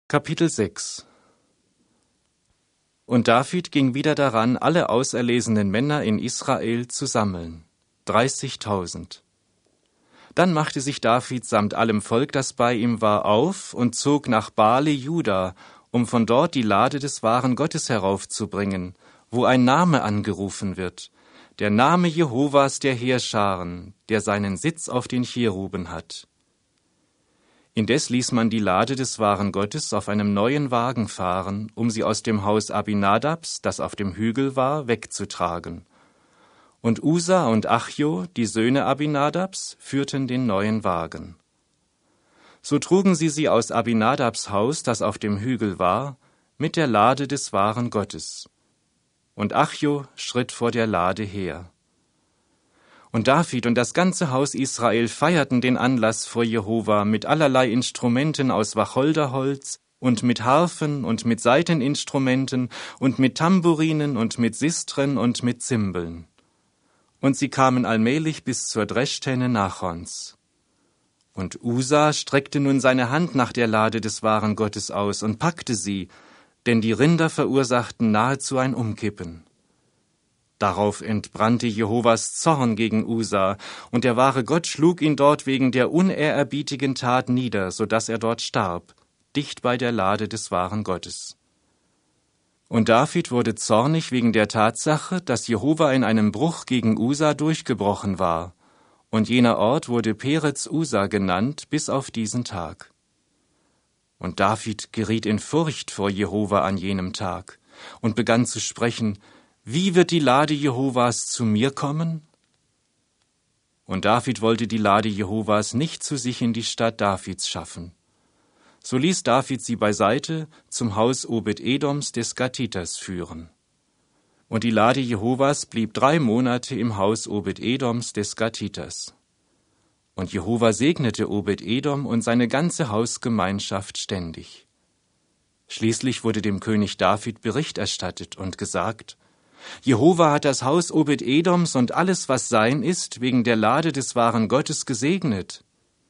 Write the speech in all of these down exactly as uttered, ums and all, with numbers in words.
Kapitel sechs. Und David ging wieder daran, alle auserlesenen Männer in Israel zu sammeln, dreißigtausend. Dann machte sich David samt allem Volk, das bei ihm war, auf und zog nach Baale Juda, um von dort die Lade des wahren Gottes heraufzubringen, wo ein Name angerufen wird, der Name Jehovas der Heerscharen, der seinen Sitz auf den Cheruben hat. Indes ließ man die Lade des wahren Gottes auf einem neuen Wagen fahren, um sie aus dem Haus Abinadabs, das auf dem Hügel war, wegzutragen. Und Usa und Achjo, die Söhne Abinadabs, führten den neuen Wagen. So trugen sie sie aus Abinadabs Haus, das auf dem Hügel war, mit der Lade des wahren Gottes. Und Achjo schritt vor der Lade her. Und David und das ganze Haus Israel feierten den Anlass vor Jehova mit allerlei Instrumenten aus Wacholderholz und mit Harfen und mit Saiteninstrumenten und mit Tamburinen und mit Sistren und mit Zimbeln. Und sie kamen allmählich bis zur Dreschtenne Nachons. Und Usa streckte nun seine Hand nach der Lade des wahren Gottes aus und packte sie, denn die Rinder verursachten nahezu ein Umkippen. Darauf entbrannte Jehovas Zorn gegen Usa, und der wahre Gott schlug ihn dort wegen der unehrerbietigen Tat nieder, so dass er dort starb, dicht bei der Lade des wahren Gottes. Und David wurde zornig wegen der Tatsache, dass Jehova in einem Bruch gegen Usa durchgebrochen war, und jener Ort wurde Perez Usa genannt bis auf diesen Tag. Und David geriet in Furcht vor Jehova an jenem Tag und begann zu sprechen: Wie wird die Lade Jehovas zu mir kommen? Und David wollte die Lade Jehovas nicht zu sich in die Stadt Davids schaffen. So ließ David sie beiseite zum Haus Obed-Edoms des Gatiters führen. Und die Lade Jehovas blieb drei Monate im Haus Obed-Edoms des Gatiters. Und Jehova segnete Obed-Edom und seine ganze Hausgemeinschaft ständig. Schließlich wurde dem König David Bericht erstattet und gesagt: Jehova hat das Haus Obed-Edoms und alles, was sein ist, wegen der Lade des wahren Gottes gesegnet.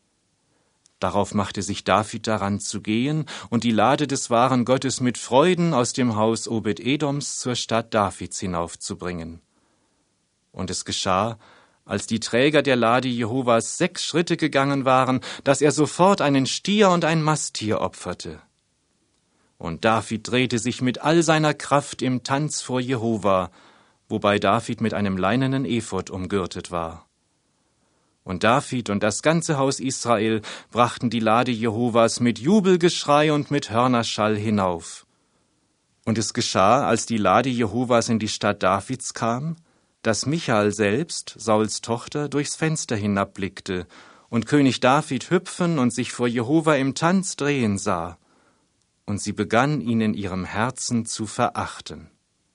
Darauf machte sich David daran zu gehen und die Lade des wahren Gottes mit Freuden aus dem Haus Obed-Edoms zur Stadt Davids hinaufzubringen. Und es geschah, als die Träger der Lade Jehovas sechs Schritte gegangen waren, dass er sofort einen Stier und ein Masttier opferte. Und David drehte sich mit all seiner Kraft im Tanz vor Jehova, wobei David mit einem leinenen Ephod umgürtet war. Und David und das ganze Haus Israel brachten die Lade Jehovas mit Jubelgeschrei und mit Hörnerschall hinauf. Und es geschah, als die Lade Jehovas in die Stadt Davids kam, dass Michal selbst, Sauls Tochter, durchs Fenster hinabblickte und König David hüpfen und sich vor Jehova im Tanz drehen sah. Und sie begann, ihn in ihrem Herzen zu verachten.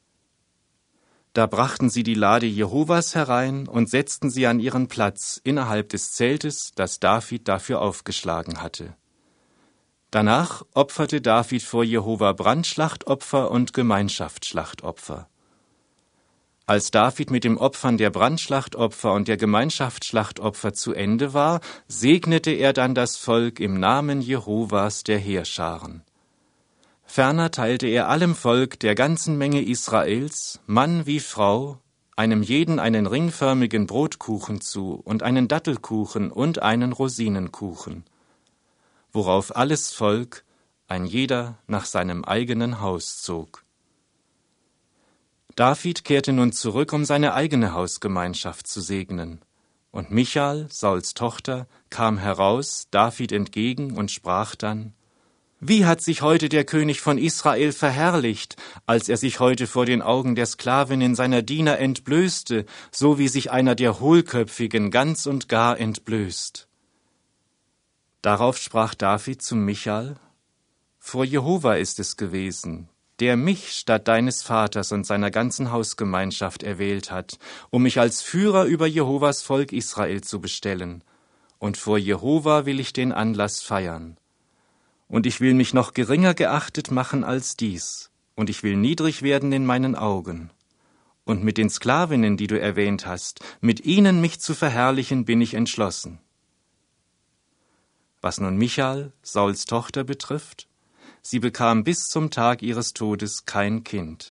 Da brachten sie die Lade Jehovas herein und setzten sie an ihren Platz innerhalb des Zeltes, das David dafür aufgeschlagen hatte. Danach opferte David vor Jehova Brandschlachtopfer und Gemeinschaftsschlachtopfer. Als David mit dem Opfern der Brandschlachtopfer und der Gemeinschaftsschlachtopfer zu Ende war, segnete er dann das Volk im Namen Jehovas der Heerscharen. Ferner teilte er allem Volk der ganzen Menge Israels, Mann wie Frau, einem jeden einen ringförmigen Brotkuchen zu und einen Dattelkuchen und einen Rosinenkuchen, worauf alles Volk, ein jeder nach seinem eigenen Haus zog. David kehrte nun zurück, um seine eigene Hausgemeinschaft zu segnen. Und Michal, Sauls Tochter, kam heraus David entgegen und sprach dann: Wie hat sich heute der König von Israel verherrlicht, als er sich heute vor den Augen der Sklavinnen seiner Diener entblößte, so wie sich einer der Hohlköpfigen ganz und gar entblößt. Darauf sprach David zu Michal: Vor Jehova ist es gewesen, der mich statt deines Vaters und seiner ganzen Hausgemeinschaft erwählt hat, um mich als Führer über Jehovas Volk Israel zu bestellen. Und vor Jehova will ich den Anlass feiern. Und ich will mich noch geringer geachtet machen als dies, und ich will niedrig werden in meinen Augen. Und mit den Sklavinnen, die du erwähnt hast, mit ihnen mich zu verherrlichen, bin ich entschlossen. Was nun Michal, Sauls Tochter, betrifft, Sie bekam bis zum Tag ihres Todes kein Kind.